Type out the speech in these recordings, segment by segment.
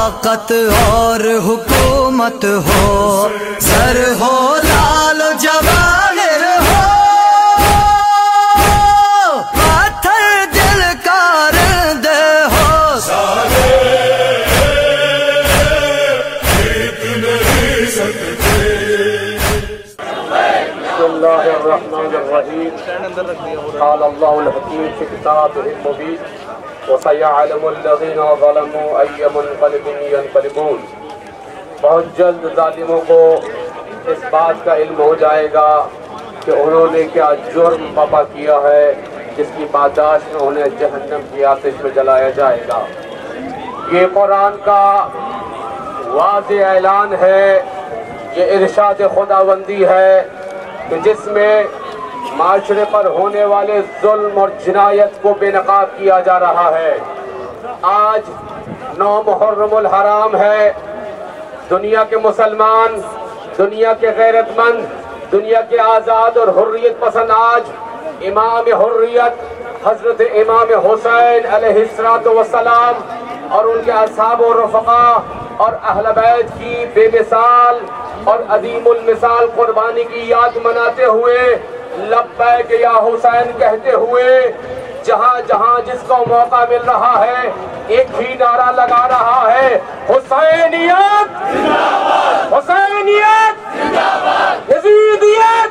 طاقت اور حکومت ہو، سر ہو لال جواہر ہو، پتھر دل کارندے ہو، بسم اللہ الرحمن الرحیم قال اللہ الحکیم فی کتابہ المبین وَسَيَعْلَمُ الَّذِينَ ظَلَمُوا أَيَّ مُنْقَلِبٍ يَنْقَلِبُونَ۔ بہت جلد ظالموں کو اس بات کا علم ہو جائے گا کہ انہوں نے کیا جرم پاپا کیا ہے، جس کی پاداش میں انہیں جہنم کی آتش میں جلایا جائے گا۔ یہ قرآن کا واضح اعلان ہے، یہ ارشاد خداوندی ہے کہ جس میں معاشرے پر ہونے والے ظلم اور جنایت کو بے نقاب کیا جا رہا ہے۔ آج 9 محرم الحرام ہے۔ دنیا کے مسلمان، دنیا کے غیرت مند، دنیا کے آزاد اور حریت پسند آج امام حریت حضرت امام حسین علیہ السلام اور ان کے اصحاب و رفقا اور اہل بیت کی بے مثال اور عظیم المثال قربانی کی یاد مناتے ہوئے، لبیک یا حسین کہتے ہوئے، جہاں جہاں جس کو موقع مل رہا ہے ایک ہی نعرہ لگا رہا ہے، حسینیت حسینیت یزیدیت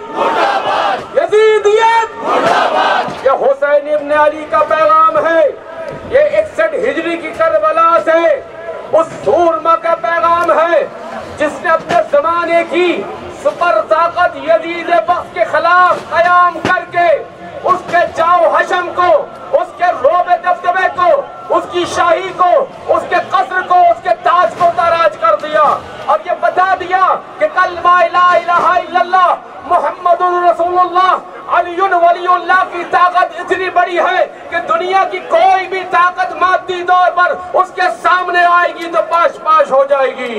یزیدیت۔ یہ حسین ابن علی کا پیغام ہے، یہ 61 ہجری کی کربلا سے اس سورما کا پیغام ہے جس نے اپنے زمانے کی سپر طاقت یزید بخت کے خلاف قیام کر کے اس کے جاؤ حشم کو، اس کے روب دبدبے کو، اس کی شاہی کو، اس کے قصر کو، اس کے تاج کو تاراج کر دیا اور یہ بتا دیا کہ کلمہ لا الہ الا اللہ محمد رسول اللہ علی ولی اللہ کی طاقت اتنی بڑی ہے کہ دنیا کی کوئی بھی طاقت مادی طور پر اس کے سامنے آئے گی تو پاش پاش ہو جائے گی۔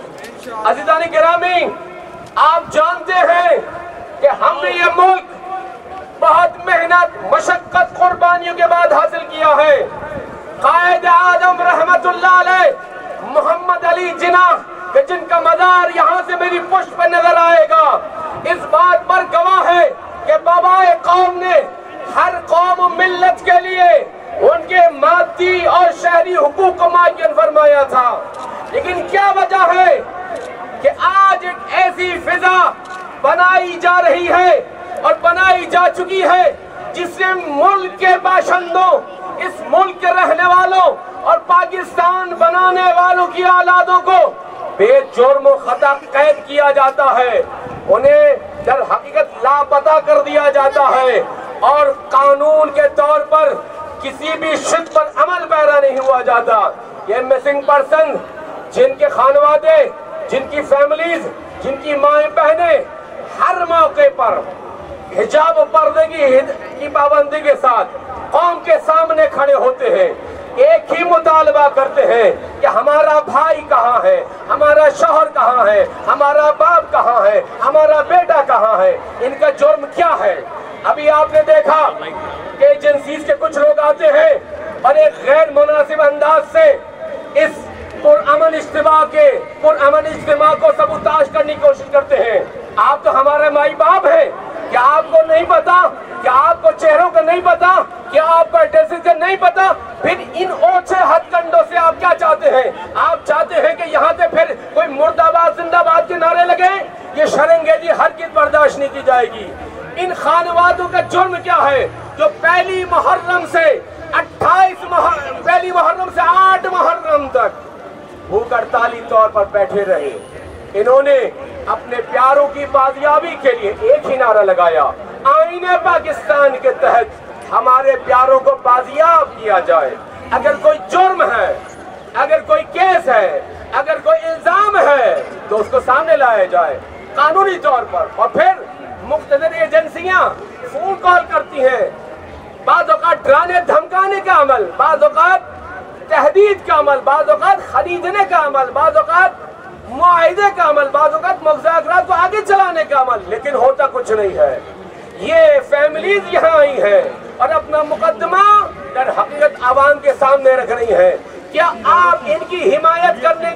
عزیزان گرامی، آپ جانتے ہیں کہ ہم نے یہ ملک بہت محنت، مشقت، قربانیوں کے بعد حاصل کیا ہے۔ قائد اعظم رحمت اللہ علیہ محمد علی جناح کہ جن کا مزار یہاں سے میری پشت پر نظر آئے گا، اس بات پر گواہ ہے کہ بابائے قوم نے ہر قوم و ملت کے لیے ان کے مادی اور شہری حقوق کو معین فرمایا تھا۔ لیکن کیا وجہ ہے کہ آج ایک ایسی فضا بنائی جا رہی ہے اور بنائی جا چکی ہے جس نے ملک کے باشندوں، اس ملک کے رہنے والوں اور پاکستان بنانے والوں کی اولادوں کو بے جرم و خطا قید کیا جاتا ہے، انہیں در حقیقت لاپتہ کر دیا جاتا ہے اور قانون کے طور پر کسی بھی شد پر عمل پیرا نہیں ہوا جاتا۔ یہ مسنگ پرسن جن کے خانوادے، جن کی فیملیز، جن کی مائیں بہنیں ہر موقع پر حجاب و پردے کی پابندی کے ساتھ قوم کے سامنے کھڑے ہوتے ہیں، ایک ہی مطالبہ کرتے ہیں کہ ہمارا بھائی کہاں ہے، ہمارا شوہر کہاں ہے، ہمارا باپ کہاں ہے، ہمارا بیٹا کہاں ہے، ان کا جرم کیا ہے۔ ابھی آپ نے دیکھا کہ ایجنسیز کے کچھ لوگ آتے ہیں اور ایک غیر مناسب انداز سے اس پرامن اجتماع کو سبوتاش کرنے کی کوشش کرتے ہیں۔ آپ تو ہمارے مائی باپ ہیں، کیا آپ کو نہیں پتا، کیا آپ کو چہروں کا نہیں پتا، کیا آپ کو ایڈریسز کا نہیں پتا؟ پھر ان اوچھے ہتھ کنڈوں سے آپ کیا چاہتے ہیں؟ آپ چاہتے ہیں کہ یہاں سے پھر کوئی مرد آباد زندہ باد کے نعرے لگے؟ یہ شرنگیزی ہرگز برداشت نہیں کی جائے گی۔ ان خانوادوں کا جرم کیا ہے جو پہلی محرم سے 8 محرم تک بھوک ہڑتالی طور پر بیٹھے رہے؟ انہوں نے اپنے پیاروں کی بازیابی کے لیے ایک ہی نعرہ لگایا، آئین پاکستان کے تحت ہمارے پیاروں کو بازیاب کیا جائے۔ اگر کوئی جرم ہے، اگر کوئی کیس ہے، اگر کوئی الزام ہے تو اس کو سامنے لایا جائے قانونی طور پر۔ اور پھر مقتدر ایجنسیاں فون کال کرتی ہیں، بعض اوقات ڈرانے دھمکانے کا عمل، بعض اوقات تہدید کا عمل، بعض اوقات خریدنے کا عمل، بعض اوقات معاہدے کا عمل، بعض اوقات مذاکرات کو آگے چلانے کا عمل، لیکن ہوتا کچھ نہیں ہے۔ یہ فیملیز یہاں آئی ہیں اور اپنا مقدمہ در حقیقت عوام کے سامنے رکھ رہی ہیں۔ کیا آپ ان کی حمایت کرنے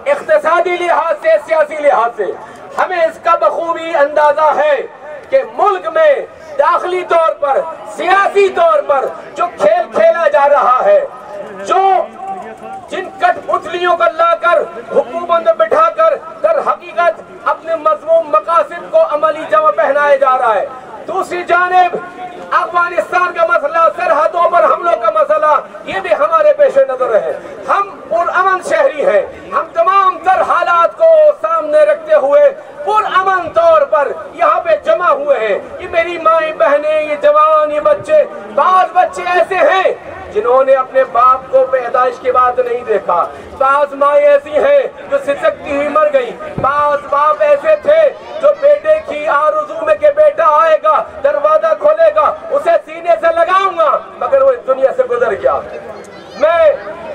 اقتصادی لحاظ سے، سیاسی لحاظ سے ہمیں اس کا بخوبی اندازہ ہے کہ ملک میں داخلی طور پر، سیاسی طور پر جو کھیل کھیلا جا رہا ہے، جو جن کٹ پتلیوں کو لا کر حکومت میں بٹھا کر در حقیقت اپنے مذموم مقاصد کو عملی جامہ پہنایا جا رہا ہے، دوسری جانب افغانستان کا مسئلہ، سرحدوں پر حملوں کا مسئلہ، یہ بھی ہمارے پیش نظر ہے۔ ہم پرامن شہری ہیں، ہم تمام تر حالات کو سامنے رکھتے ہوئے پرامن طور پر یہاں پہ جمع ہوئے ہیں۔ یہ میری مائیں بہنیں، یہ جوان، یہ بچے، بعض بچے ایسے ہیں جنہوں نے اپنے باپ کو پیدائش کے بعد نہیں دیکھا، بعض مائیں ایسی ہیں جو سسکتی ہوئی مر گئی، بعض باپ ایسے تھے جو بیٹے کی آرزو میں کہ بیٹا آئے گا، دروازہ کھولے گا، اسے سینے سے لگاؤں گا، مگر وہ اس دنیا سے گزر گیا۔ میں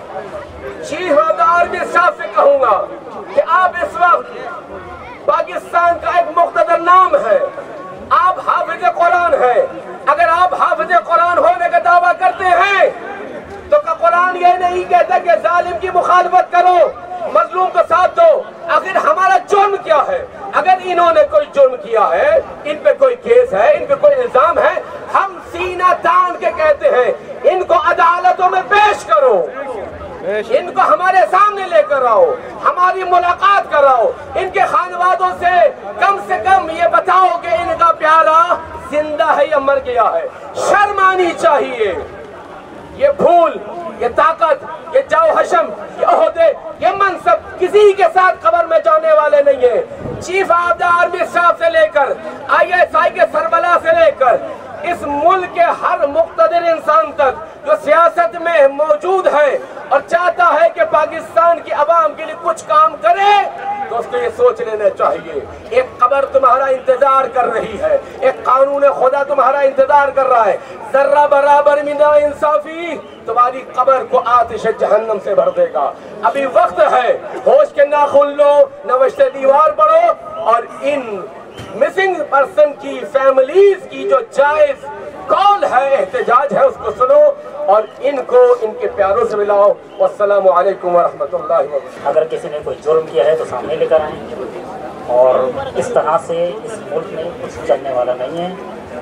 چیف آف دی آرمی صاحب سے کہوں گا کہ آپ اس وقت پاکستان کا ایک مقتدر نام ہے، آپ حافظ قرآن ہیں، اگر آپ حافظ قرآن ہونے کا دعویٰ کرتے ہیں تو قرآن یہ نہیں کہتا کہ ظالم کی مخالفت کرو، مظلوم کا ساتھ دو۔ آخر ہمارا جرم کیا ہے؟ اگر انہوں نے کوئی جرم کیا ہے، ان پہ کوئی کیس ہے، ان پہ کوئی الزام ہے، ہم سینہ تان کے کہتے ہیں ان کو عدالتوں میں پیش کرو، ان کو ہمارے سامنے لے کر آؤ، ہماری ملاقات کراؤ، ان کے خانوادوں سے کم یہ بتاؤ کہ ان کا پیارا زندہ ہے یا مر گیا ہے۔ شرم آنی چاہیے۔ یہ بھول، یہ طاقت، یہ جاؤ حشم، یہ عہدے، یہ منصب کسی کے ساتھ قبر میں جانے والے نہیں ہیں۔ چیف آف دی آرمی صاحب سے لے کر ISI کے سربراہ سے لے کر اس ملک کے ہر مقتدر انسان تک جو سیاست میں موجود ہے اور چاہتا ہے کہ پاکستان کی عوام کے لیے کچھ کام کرے، تو اس کو یہ سوچ لینا چاہیے ایک قبر تمہارا انتظار کر رہی ہے، ایک قانون خدا تمہارا انتظار کر رہا ہے۔ ذرہ برابر میں نا انصافی تمہاری قبر کو آتش جہنم سے بھر دے گا۔ ابھی وقت ہے، ہوش کے ناخن لو، نوشتے دیوار پڑھو، اور ان مسنگ پرسن کی فیملیز کی جو جائز کال ہے، احتجاج ہے، اس کو سنو اور ان کو ان کے پیاروں سے ملاؤ۔ والسلام علیکم ورحمۃ اللہ وبرکاتہ۔ اگر کسی نے کوئی جرم کیا ہے تو سامنے لے کر آئیں، اور اس طرح سے اس ملک میں کچھ چلنے والا نہیں ہے۔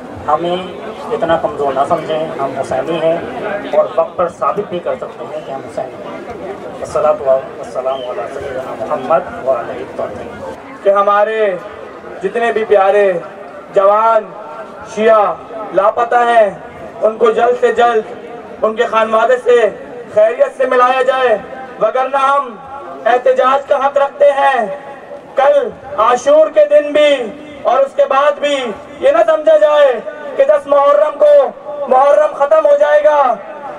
ہمیں اتنا کمزور نہ سمجھیں، ہم حسینی ہیں اور وقت پر ثابت بھی کر سکتے ہیں کہ ہم حسینی ہیں۔ والسلام علی سیدنا محمد وعلیہ الطاہرین۔ کہ ہمارے جتنے بھی پیارے جوان شیعہ لاپتہ ہیں، ان کو جلد سے جلد ان کے خانوادے سے خیریت سے ملایا جائے، وگرنہ ہم احتجاج کا حق رکھتے ہیں۔ کل عاشور کے دن بھی اور اس کے بعد بھی یہ نہ سمجھا جائے کہ 10 محرم کو محرم ختم ہو جائے گا،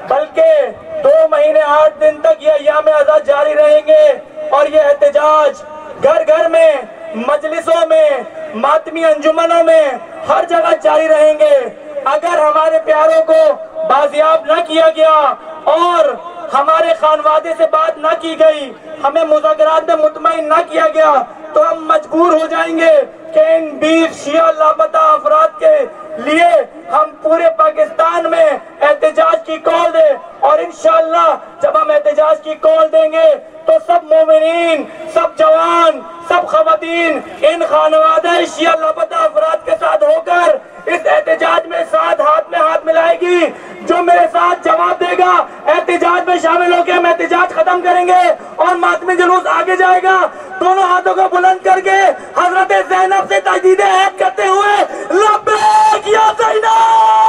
بلکہ 2 مہینے 8 دن تک یہ ایام ازاد جاری رہیں گے، اور یہ احتجاج گھر گھر میں، مجلسوں میں، ماتمی انجمنوں میں، ہر جگہ جاری رہیں گے۔ اگر ہمارے پیاروں کو بازیاب نہ کیا گیا اور ہمارے خانوادے سے بات نہ کی گئی، ہمیں مذاکرات میں مطمئن نہ کیا گیا، تو ہم مجبور ہو جائیں گے کہ ان 20 شیعہ لاپتہ افراد کے لیے ہم پورے پاکستان میں احتجاج کی کال دیں، اور انشاءاللہ جب ہم احتجاج کی کال دیں گے تو سب مومنین، سب جوان، سب خواتین ان خانوادہ شیعہ لاپتہ افراد کے ساتھ ہو کر اس احتجاج میں ساتھ ہاتھ میں ہاتھ ملائے گی۔ جو میرے ساتھ جواب دے گا احتجاج میں شامل ہو کے ہم احتجاج ختم کریں گے اور ماتمی جلوس آگے جائے گا۔ دونوں ہاتھوں کو بلند کر کے حضرت زینب سے تجدید عہد کرتے ہوئے لبیک یا زینب۔